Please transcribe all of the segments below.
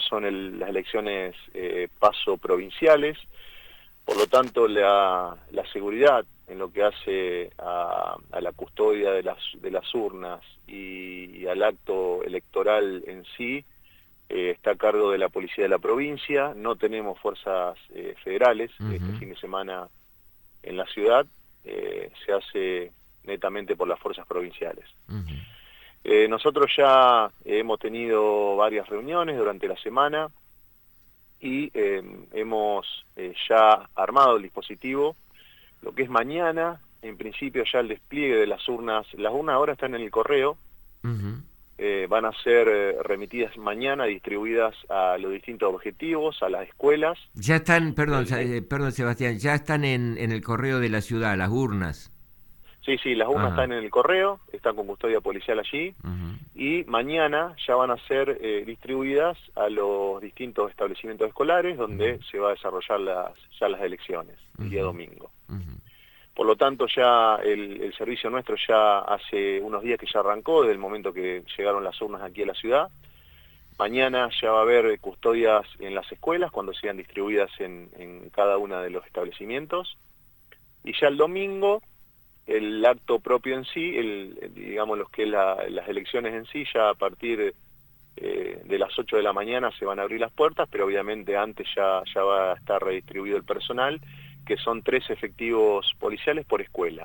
son las elecciones paso provinciales, por lo tanto la seguridad en lo que hace a la custodia de las urnas y al acto electoral en sí, está a cargo de la policía de la provincia. No tenemos fuerzas federales. Este fin de semana en la ciudad se hace netamente por las fuerzas provinciales. Nosotros ya hemos tenido varias reuniones durante la semana y hemos ya armado el dispositivo. Lo que es mañana, en principio ya el despliegue de las urnas ahora están en el correo, van a ser remitidas mañana, distribuidas a los distintos objetivos, a las escuelas. Ya están, perdón Sebastián, ya están en el correo de la ciudad, las urnas. Sí, las urnas están en el correo, están con custodia policial allí, y mañana ya van a ser distribuidas a los distintos establecimientos escolares donde se va a desarrollar las elecciones, el día domingo. Por lo tanto, ya el servicio nuestro ya hace unos días que ya arrancó, desde el momento que llegaron las urnas aquí a la ciudad. Mañana ya va a haber custodias en las escuelas cuando sean distribuidas en cada uno de los establecimientos. Y ya el domingo, el acto propio en sí, digamos lo que es las elecciones en sí, ya a partir de las 8 de la mañana se van a abrir las puertas, pero obviamente antes ya va a estar redistribuido el personal, que son 3 efectivos policiales por escuela.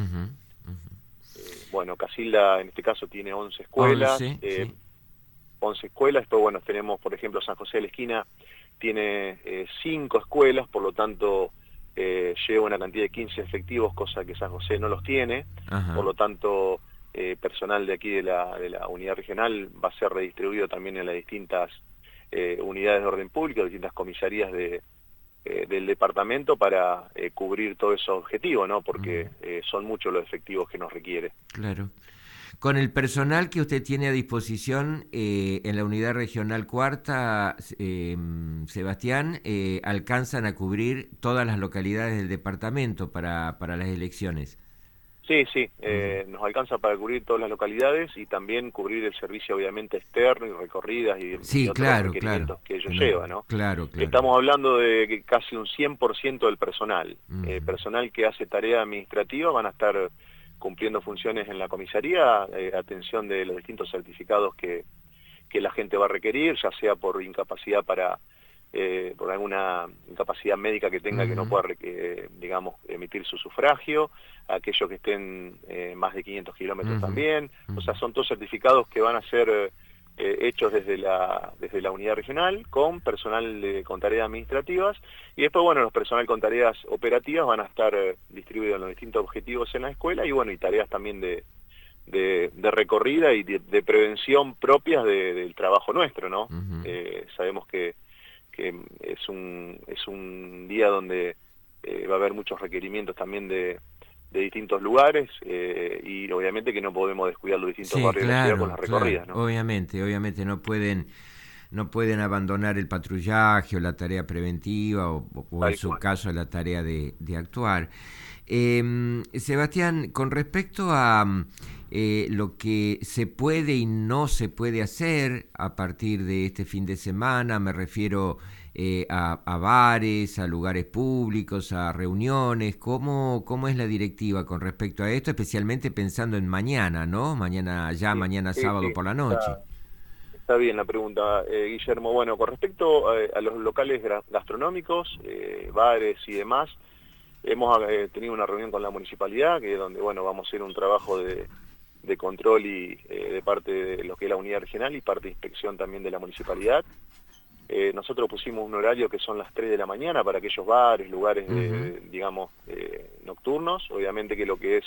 Bueno, Casilda en este caso tiene 11 escuelas, 11 escuelas, después bueno, tenemos por ejemplo San José de la Esquina tiene 5 escuelas, por lo tanto lleva una cantidad de 15 efectivos, cosa que San José no los tiene. Por lo tanto personal de aquí de la unidad regional va a ser redistribuido también en las distintas unidades de orden público, distintas comisarías del departamento para cubrir todos esos objetivos, ¿no? Porque son muchos los efectivos que nos requiere. Claro. Con el personal que usted tiene a disposición en la unidad regional cuarta, Sebastián, ¿alcanzan a cubrir todas las localidades del departamento para las elecciones? Sí, nos alcanza para cubrir todas las localidades y también cubrir el servicio obviamente externo y recorridas y otros requerimientos que ellos llevan, ¿no? Claro. Estamos hablando de que casi un 100% del personal. Personal que hace tarea administrativa van a estar cumpliendo funciones en la comisaría, atención de los distintos certificados que la gente va a requerir, ya sea por incapacidad por alguna incapacidad médica que tenga que no pueda, digamos, emitir su sufragio, aquellos que estén más de 500 kilómetros también. O sea, son todos certificados que van a ser hechos desde la unidad regional con personal con tareas administrativas, y después, bueno, los personal con tareas operativas van a estar distribuidos en los distintos objetivos en la escuela, y bueno, y tareas también de recorrida y de prevención propias del trabajo nuestro, ¿no? Sabemos que es un día donde va a haber muchos requerimientos también de distintos lugares, y obviamente que no podemos descuidar los distintos barrios de la ciudad con las recorridas, ¿no? Obviamente no pueden abandonar el patrullaje o la tarea preventiva o en su caso la tarea de actuar. Sebastián, con respecto a lo que se puede y no se puede hacer a partir de este fin de semana, me refiero a bares, a lugares públicos, a reuniones, ¿cómo es la directiva con respecto a esto, especialmente pensando en mañana, ¿no? Mañana sábado por la noche. Está bien la pregunta, Guillermo. Bueno, con respecto a los locales gastronómicos, bares y demás, hemos tenido una reunión con la municipalidad, que es donde, bueno, vamos a hacer un trabajo de control y de parte de lo que es la unidad regional y parte de inspección también de la municipalidad. Nosotros pusimos un horario que son las 3 de la mañana para aquellos bares, lugares, digamos, nocturnos. Obviamente que lo que es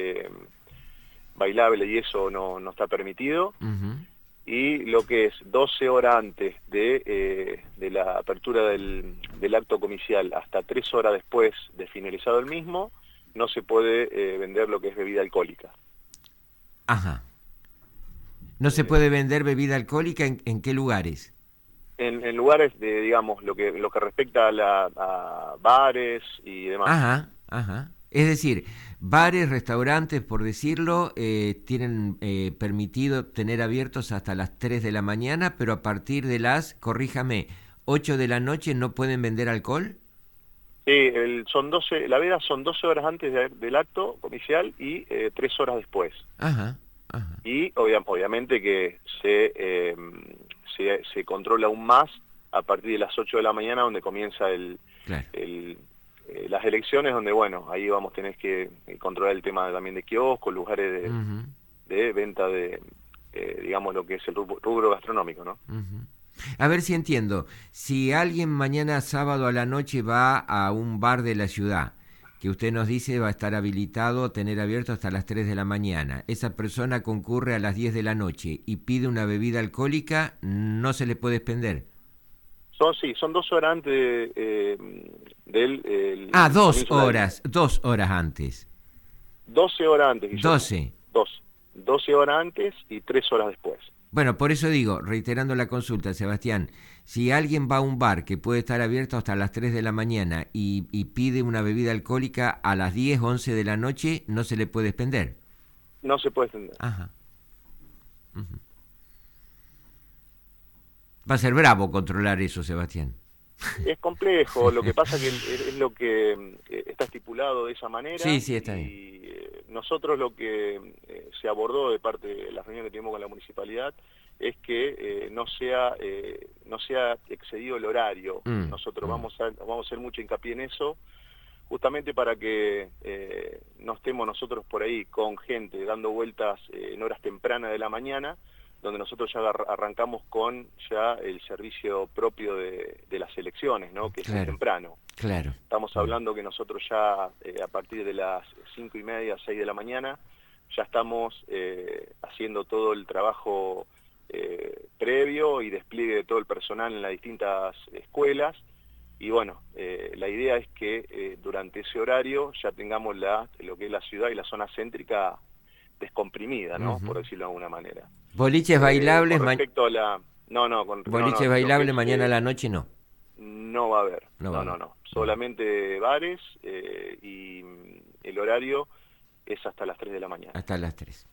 bailable y eso no está permitido. Y lo que es 12 horas antes de la apertura del acto comicial hasta 3 horas después de finalizado el mismo, no se puede vender lo que es bebida alcohólica. ¿No se puede vender bebida alcohólica en qué lugares? En lugares de, digamos, lo que respecta a bares y demás. Es decir, Bares, restaurantes, por decirlo, tienen permitido tener abiertos hasta las 3 de la mañana, pero a partir de las, corríjame, 8 de la noche no pueden vender alcohol. Sí, la veda son 12 horas antes del acto comicial y 3 horas después. Ajá, ajá. Y obviamente que se controla aún más a partir de las 8 de la mañana, donde comienza Claro. las elecciones, donde bueno, ahí vamos a tener que controlar el tema también de kioscos, lugares Uh-huh. de venta de, digamos, lo que es el rubro gastronómico, ¿no? Uh-huh. A ver si entiendo. Si alguien mañana sábado a la noche va a un bar de la ciudad, que usted nos dice va a estar habilitado a tener abierto hasta las 3 de la mañana, esa persona concurre a las 10 de la noche y pide una bebida alcohólica, no se le puede expender. Son 12 horas antes del Ah, comienzo de la veda. 2 horas antes. 12 horas antes, Guillermo. 12. 12 horas antes y 3 horas después. Bueno, por eso digo, reiterando la consulta, Sebastián, si alguien va a un bar que puede estar abierto hasta las 3 de la mañana y pide una bebida alcohólica a las 10, 11 de la noche, no se le puede expender. No se puede extender. Ajá. Uh-huh. Va a ser bravo controlar eso, Sebastián. Es complejo, lo que pasa que es lo que está estipulado de esa manera. Sí, está bien. Y nosotros lo que se abordó de parte de la reunión que tuvimos con la municipalidad es que no sea excedido el horario. Nosotros vamos a hacer mucho hincapié en eso, justamente para que no estemos nosotros por ahí con gente dando vueltas en horas tempranas de la mañana, donde nosotros ya arrancamos con ya el servicio propio de las elecciones, ¿no? Que es muy temprano. Claro. Estamos hablando que nosotros ya a partir de las 5:30, 6 de la mañana, ya estamos haciendo todo el trabajo previo y despliegue de todo el personal en las distintas escuelas. Y bueno, la idea es que durante ese horario ya tengamos lo que es la ciudad y la zona céntrica descomprimida, ¿no? Por decirlo de alguna manera. Boliches bailables, con respecto a la... boliches bailables mañana a la noche no. No va a haber, no. Solamente bares y el horario es hasta las 3 de la mañana. Hasta las 3.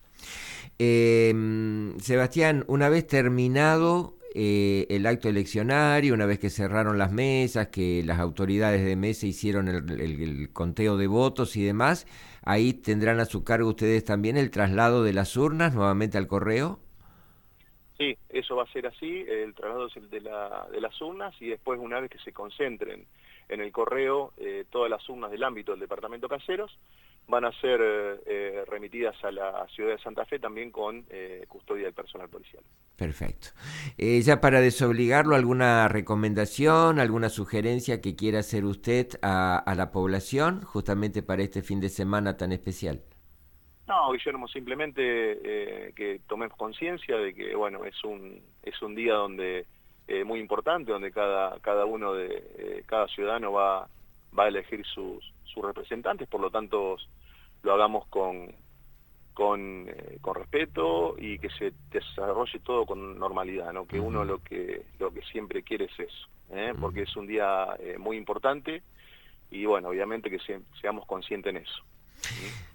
Sebastián, una vez terminado el acto eleccionario, una vez que cerraron las mesas, que las autoridades de mesa hicieron el conteo de votos y demás, ahí tendrán a su cargo ustedes también el traslado de las urnas nuevamente al correo. Sí, eso va a ser así, el traslado es el de las urnas, y después, una vez que se concentren en el correo todas las urnas del ámbito del departamento Caseros, van a ser remitidas a la ciudad de Santa Fe también con custodia del personal policial. Perfecto. Ya para desobligarlo, ¿alguna recomendación, alguna sugerencia que quiera hacer usted a la población justamente para este fin de semana tan especial? No, Guillermo, simplemente que tomemos conciencia de que, bueno, es un día donde muy importante, donde cada uno cada ciudadano va a elegir sus representantes, por lo tanto lo hagamos con respeto y que se desarrolle todo con normalidad, ¿no? Que uno lo que siempre quiere es eso, porque es un día muy importante y bueno, obviamente que seamos conscientes en eso.